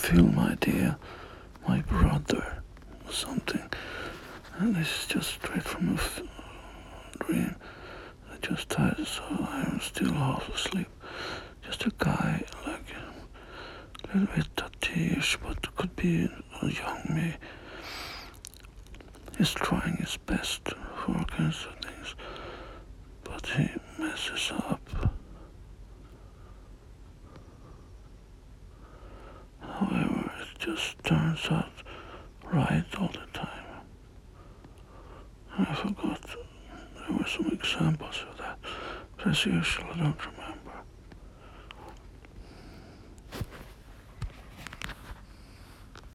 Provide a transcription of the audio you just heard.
film idea, my brother, or something. And this is just straight from a dream. I just died, so I'm still half asleep. Just a guy, like a little bit tatty-ish, but could be a young me. He's trying his best for all kinds of things, but he messes up. However, it just turns out right all the time. I forgot there were some examples of that, but as usual I don't remember.